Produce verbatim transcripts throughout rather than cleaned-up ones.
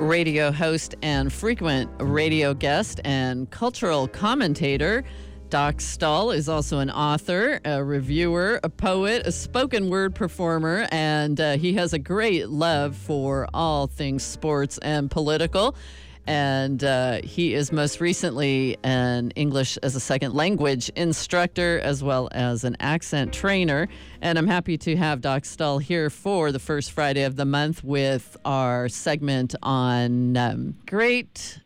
radio host and frequent radio guest and cultural commentator. Doc Stahl is also an author, a reviewer, a poet, a spoken word performer, and uh, he has a great love for all things sports and political. And uh, he is most recently an English as a second language instructor as well as an accent trainer. And I'm happy to have Doc Stahl here for the first Friday of the month with our segment on um, great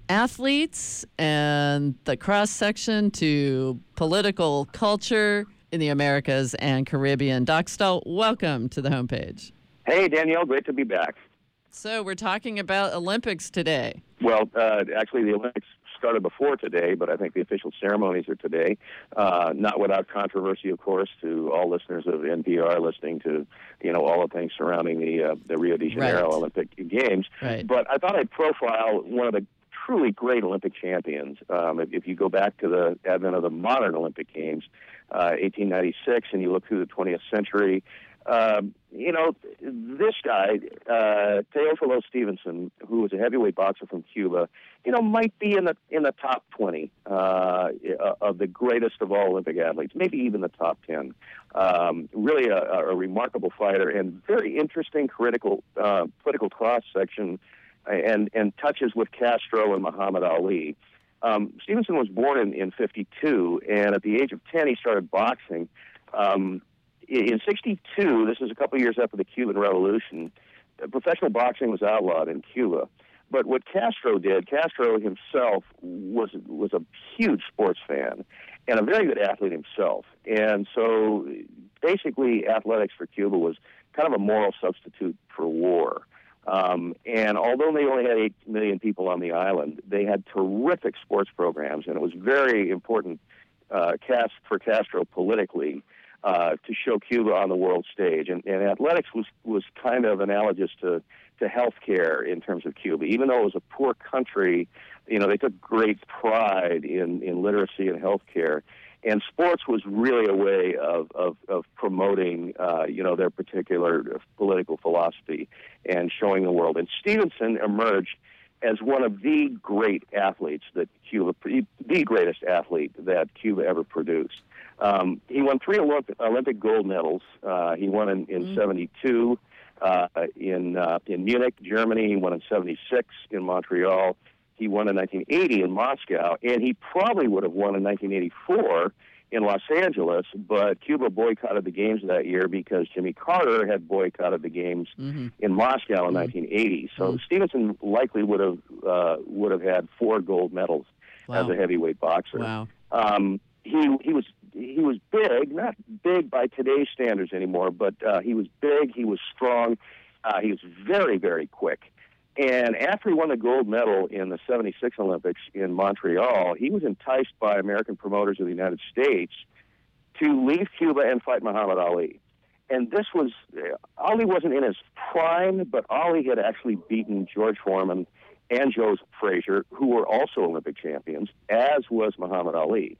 athletes and the cross-section to political culture in the Americas and Caribbean. Doc Stahl, welcome to the homepage. Hey, Danielle, great to be back. So we're talking about Olympics today. Well, uh, actually, the Olympics started before today, but I think the official ceremonies are today. Uh, not without controversy, of course, to all listeners of N P R listening to, you know, all the things surrounding the uh, the Rio de Janeiro Right. Olympic Games. Right. But I thought I'd profile one of the truly great Olympic champions. Um, if, if you go back to the advent of the modern Olympic Games, uh, eighteen ninety-six, and you look through the twentieth century, Um, you know, this guy, uh, Teofilo Stevenson, who was a heavyweight boxer from Cuba, you know, might be in the in the top twenty uh, of the greatest of all Olympic athletes, maybe even the top ten. Um, really a, a remarkable fighter and very interesting critical, uh, political cross-section and, and touches with Castro and Muhammad Ali. Um, Stevenson was born in, in fifty-two, and at the age of ten, he started boxing. Um, In sixty-two, this is a couple of years after the Cuban Revolution, professional boxing was outlawed in Cuba. But what Castro did, Castro himself was was a huge sports fan and a very good athlete himself. And so basically athletics for Cuba was kind of a moral substitute for war. Um, and although they only had eight million people on the island, they had terrific sports programs, and it was very important uh, cast for Castro politically Uh, to show Cuba on the world stage. And, and athletics was, was kind of analogous to, to healthcare in terms of Cuba. Even though it was a poor country, you know, they took great pride in, in literacy and healthcare. And sports was really a way of, of, of promoting, uh, you know, their particular political philosophy and showing the world. And Stevenson emerged as one of the great athletes that Cuba, the greatest athlete that Cuba ever produced. Um, he won three Olympic, Olympic gold medals. Uh, he won in, in mm-hmm. seventy-two uh, in uh, in Munich, Germany. He won in seventy-six in Montreal. He won in nineteen eighty in Moscow, and he probably would have won in nineteen eighty-four in Los Angeles, but Cuba boycotted the games that year because Jimmy Carter had boycotted the games mm-hmm. in Moscow in mm-hmm. nineteen eighty. So mm-hmm. Stevenson likely would have uh, would have had four gold medals wow. as a heavyweight boxer. Wow. Um, he he was he was big, not big by today's standards anymore, but uh, he was big. He was strong. Uh, he was very very quick. And after he won the gold medal in the seventy-six Olympics in Montreal, he was enticed by American promoters of the United States to leave Cuba and fight Muhammad Ali. And this was, uh, Ali wasn't in his prime, but Ali had actually beaten George Foreman and Joe Frazier, who were also Olympic champions, as was Muhammad Ali.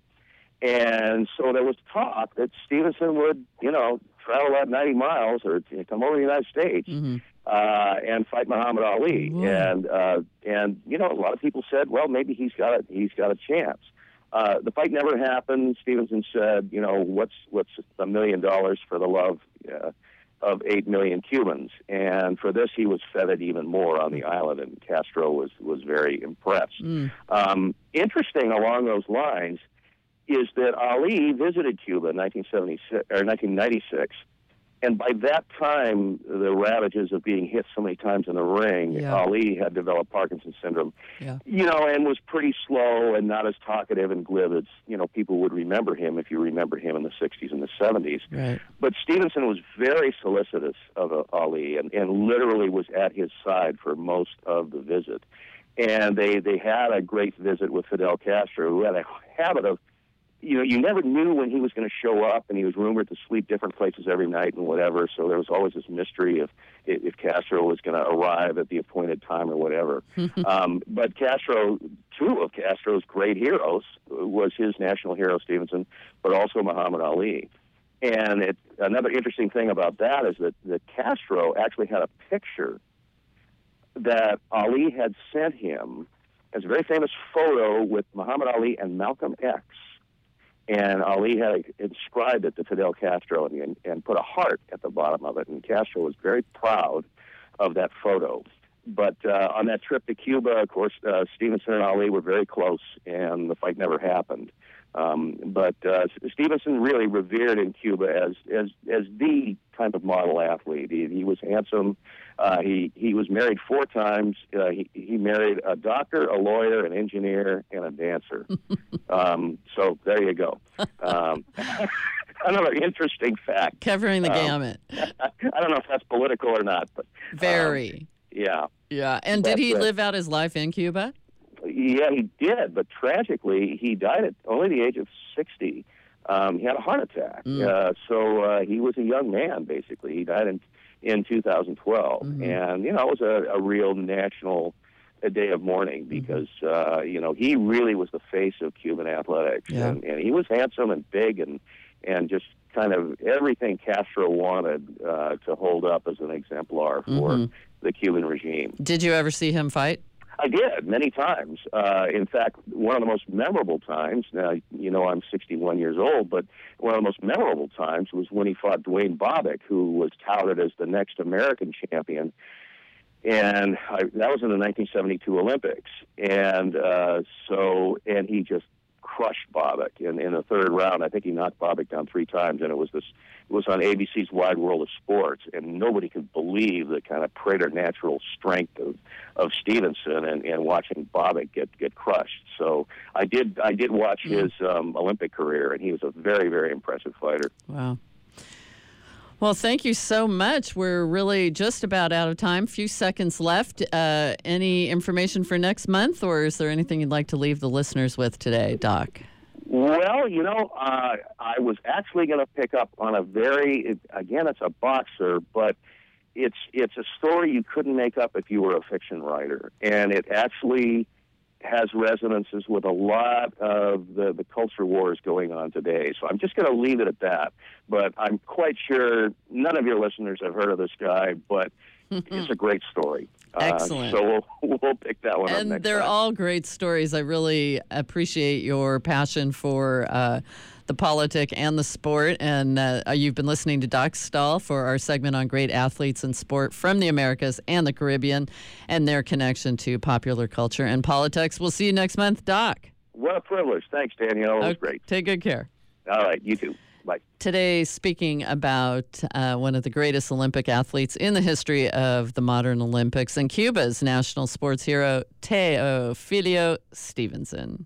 And so there was talk that Stevenson would, you know, travel that ninety miles or come over to the United States mm-hmm. uh, and fight Muhammad Ali. Whoa. And uh, and you know, a lot of people said, well, maybe he's got a he's got a chance. Uh, the fight never happened. Stevenson said, you know, what's what's a million dollars for the love uh, of eight million Cubans? And for this, he was feted even more on the island, and Castro was was very impressed. Mm. Um, interesting along those lines is that Ali visited Cuba in nineteen seventy-six or nineteen ninety-six, and by that time, the ravages of being hit so many times in the ring, yeah. Ali had developed Parkinson's syndrome, yeah. you know, and was pretty slow and not as talkative and glib as, you know, people would remember him if you remember him in the sixties and the seventies. Right. But Stevenson was very solicitous of uh, Ali and, and literally was at his side for most of the visit. And they, they had a great visit with Fidel Castro, who had a habit of, you know, you never knew when he was going to show up, and he was rumored to sleep different places every night and whatever, so there was always this mystery of if Castro was going to arrive at the appointed time or whatever. um, but Castro, two of Castro's great heroes, was his national hero, Stevenson, but also Muhammad Ali. And it, another interesting thing about that is that, that Castro actually had a picture that Ali had sent him as a very famous photo with Muhammad Ali and Malcolm X. And Ali had inscribed it to Fidel Castro and, and put a heart at the bottom of it. And Castro was very proud of that photo. But uh, on that trip to Cuba, of course, uh, Stevenson and Ali were very close, and the fight never happened. Um, but uh, Stevenson really revered in Cuba as as as the kind of model athlete. He, he was handsome. Uh, he he was married four times. Uh, he he married a doctor, a lawyer, an engineer, and a dancer. um, so there you go. Um, another interesting fact. Covering the um, gamut. I don't know if that's political or not, but very. Um, yeah. Yeah. And did That's he it. live out his life in Cuba? Yeah, he did, but tragically, he died at only the age of sixty. Um, he had a heart attack, Mm. uh, so uh, he was a young man, basically. He died in in two thousand twelve, Mhm. and, you know, it was a, a real national a day of mourning because, uh, you know, he really was the face of Cuban athletics, Yeah. and, and he was handsome and big and, and just kind of everything Castro wanted uh, to hold up as an exemplar for Mhm. the Cuban regime. Did you ever see him fight? I did, many times. Uh, in fact, one of the most memorable times, now, you know, I'm sixty-one years old, but one of the most memorable times was when he fought Dwayne Bobbick, who was touted as the next American champion. And I, that was in the nineteen seventy-two Olympics. And uh, so, and he just crushed Bobbick in, in the third round. I think he knocked Bobbick down three times, and it was this. It was on A B C's Wide World of Sports, and nobody could believe the kind of preternatural strength of, of Stevenson and, and watching Bobbick get, get crushed. So I did I did watch his um, Olympic career, and he was a very, very impressive fighter. Wow. Well, thank you so much. We're really just about out of time. Few seconds left. Uh, any information for next month, or is there anything you'd like to leave the listeners with today, Doc? Well, you know, uh, I was actually going to pick up on a very, it, again, it's a boxer, but it's it's a story you couldn't make up if you were a fiction writer, and it actually has resonances with a lot of the, the culture wars going on today. So I'm just going to leave it at that. But I'm quite sure none of your listeners have heard of this guy, but it's a great story. Excellent. Uh, so we'll, we'll pick that one up And next they're time. all great stories. I really appreciate your passion for uh, the politic and the sport. And uh, you've been listening to Doc Stahl for our segment on great athletes in sport from the Americas and the Caribbean and their connection to popular culture and politics. We'll see you next month, Doc. What a privilege. Thanks, Danielle. It was Okay, great. Take good care. All right, you too. Bye. Today, speaking about uh, one of the greatest Olympic athletes in the history of the modern Olympics and Cuba's national sports hero, Teofilio Stevenson.